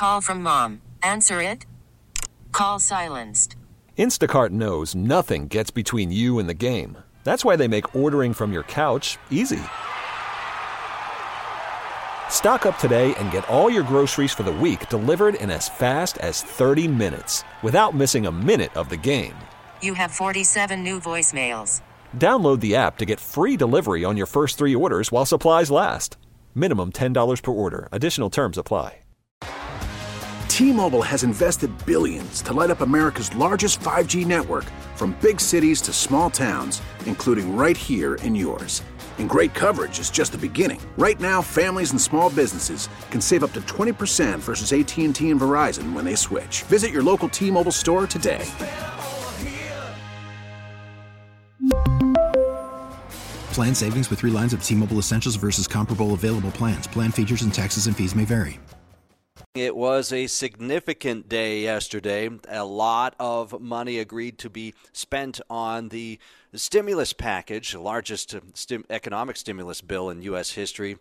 Call from mom. Answer it. Call silenced. Instacart knows nothing gets between you and the game. That's why they make ordering from your couch easy. Stock up today and get all your groceries for the week delivered in as fast as 30 minutes without missing a minute of the game. You have 47 new voicemails. Download the app to get free delivery on your first 3 orders while supplies last. Minimum $10 per order. Additional terms apply. T-Mobile has invested billions to light up America's largest 5G network, from big cities to small towns, including right here in yours. And great coverage is just the beginning. Right now, families and small businesses can save up to 20% versus AT&T and Verizon when they switch. Visit your local T-Mobile store today. Plan savings with 3 lines of T-Mobile Essentials versus comparable available plans. Plan features and taxes and fees may vary. It was a significant day yesterday. A lot of money agreed to be spent on the stimulus package, the largest economic stimulus bill in U.S. history.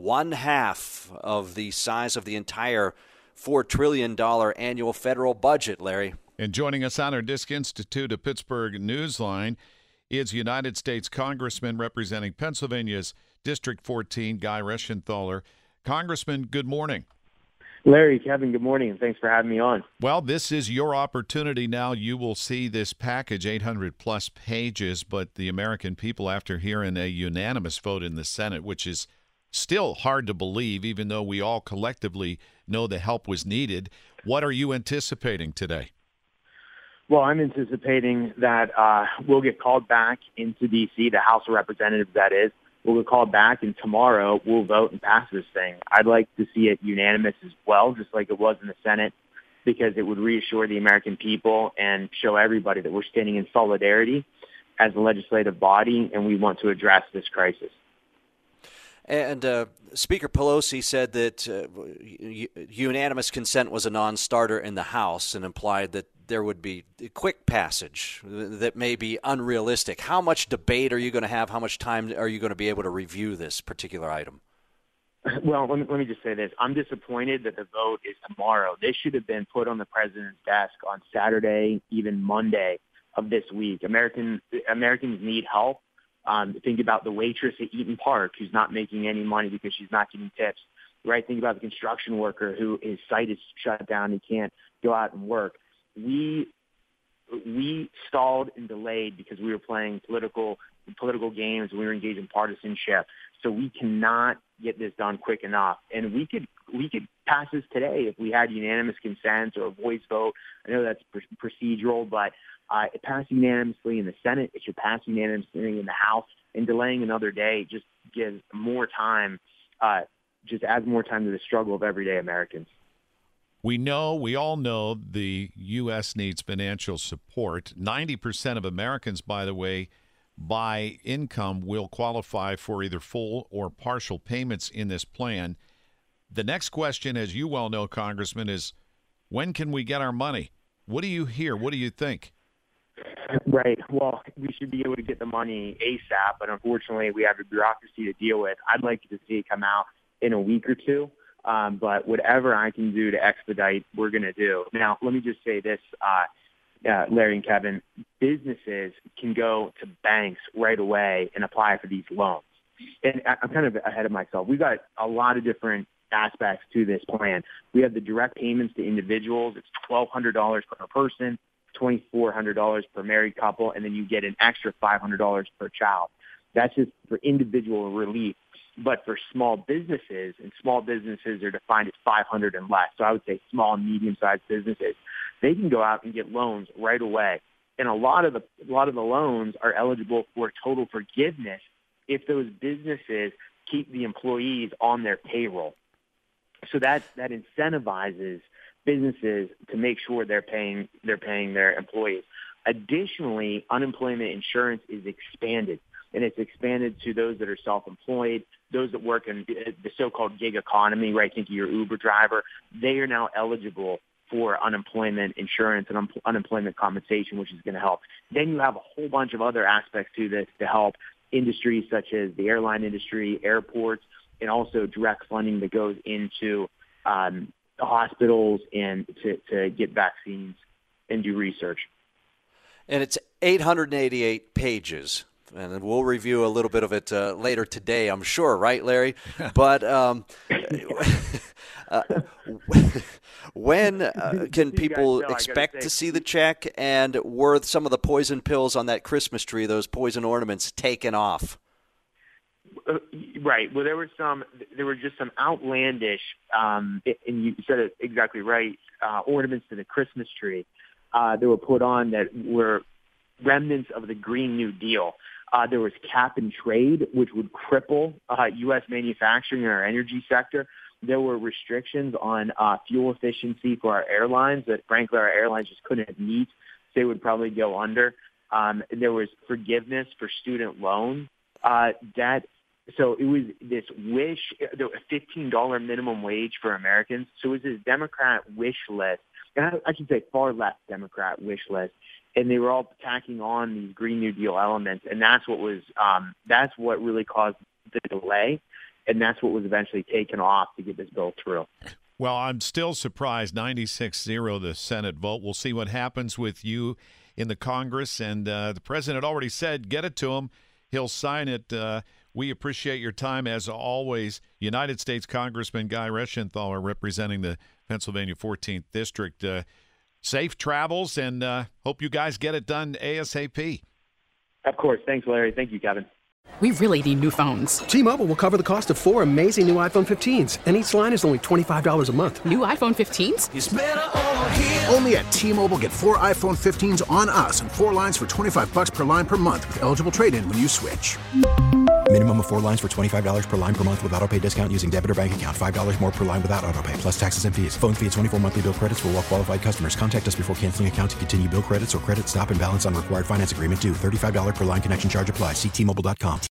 1/2 of the size of the entire $4 trillion annual federal budget, Larry. And joining us on our Disk Institute of Pittsburgh Newsline is United States Congressman representing Pennsylvania's District 14, Guy Reschenthaler. Congressman, good morning. Larry, Kevin, good morning, and thanks for having me on. Well, this is your opportunity now. You will see this package, 800-plus pages, but the American people, after hearing a unanimous vote in the Senate, which is still hard to believe, even though we all collectively know the help was needed, what are you anticipating today? Well, I'm anticipating that we'll get called back into D.C., the House of Representatives, that is. We'll get called back, and tomorrow we'll vote and pass this thing. I'd like to see it unanimous as well, just like it was in the Senate, because it would reassure the American people and show everybody that we're standing in solidarity as a legislative body, and we want to address this crisis. And Speaker Pelosi said that unanimous consent was a non-starter in the House and implied that there would be a quick passage that may be unrealistic. How much debate are you going to have? How much time are you going to be able to review this particular item? Well, let me just say this. I'm disappointed that the vote is tomorrow. This should have been put on the president's desk on Saturday, even Monday of this week. Americans need help. Think about the waitress at Eaton Park who's not making any money because she's not getting tips. Right? Think about the construction worker who his site is shut down. He can't go out and work. We stalled and delayed because we were playing political games. We were engaged in partisanship. So we cannot get this done quick enough. And we could pass this today if we had unanimous consent or a voice vote. I know that's procedural, but it passed unanimously in the Senate. It should pass unanimously in the House. And delaying another day just gives more time, just adds more time to the struggle of everyday Americans. We all know the U.S. needs financial support. 90% of Americans, by the way, by income will qualify for either full or partial payments in this plan. The next question, as you well know, Congressman, is when can we get our money? What do you hear? What do you think? Right. Well, we should be able to get the money ASAP, but unfortunately we have a bureaucracy to deal with. I'd like to see it come out in a week or two. But whatever I can do to expedite, we're going to do. Now, let me just say this, Larry and Kevin, businesses can go to banks right away and apply for these loans. And I'm kind of ahead of myself. We've got a lot of different aspects to this plan. We have the direct payments to individuals. It's $1,200 per person, $2,400 per married couple, and then you get an extra $500 per child. That's just for individual relief. But for small businesses, and small businesses are defined as 500 and less, so I would say small and medium-sized businesses, they can go out and get loans right away. And a lot of the loans are eligible for total forgiveness if those businesses keep the employees on their payroll. So that incentivizes businesses to make sure they're paying their employees. Additionally, unemployment insurance is expanded. And it's expanded to those that are self-employed, those that work in the so-called gig economy, right? Think of your Uber driver. They are now eligible for unemployment insurance and unemployment compensation, which is going to help. Then you have a whole bunch of other aspects to this to help industries such as the airline industry, airports, and also direct funding that goes into hospitals and to get vaccines and do research. And it's 888 pages. And we'll review a little bit of it later today, I'm sure, right, Larry? But when can people expect to see the check? And were some of the poison pills on that Christmas tree, those poison ornaments, taken off? Right. Well, there were just some outlandish, and you said it exactly right, ornaments to the Christmas tree that were put on that were remnants of the Green New Deal. There was cap and trade, which would cripple U.S. manufacturing in our energy sector. There were restrictions on fuel efficiency for our airlines that, frankly, our airlines just couldn't meet. They would probably go under. There was forgiveness for student loan debt. So it was this wish, a $15 minimum wage for Americans. So it was this Democrat wish list, and I should say far left Democrat wish list. And they were all tacking on these Green New Deal elements, and that's what really caused the delay, and that's what was eventually taken off to get this bill through. Well, I'm still surprised, 96-0 the Senate vote. We'll see what happens with you in the Congress, and the president already said, get it to him. He'll sign it. We appreciate your time, as always. United States Congressman Guy Reschenthaler representing the Pennsylvania 14th District. Safe travels, and hope you guys get it done ASAP. Of course. Thanks, Larry. Thank you, Kevin. We really need new phones. T-Mobile will cover the cost of 4 amazing new iPhone 15s, and each line is only $25 a month. New iPhone 15s? It's better over here. Only at T-Mobile, get 4 iPhone 15s on us and 4 lines for $25 per line per month with eligible trade-in when you switch. Minimum of 4 lines for $25 per line per month with autopay discount using debit or bank account. $5 more per line without autopay, plus taxes and fees. Phone fee at 24 monthly bill credits for well-qualified customers. Contact us before canceling account to continue bill credits or credit stop and balance on required finance agreement due. $35 per line connection charge applies. See T-Mobile.com.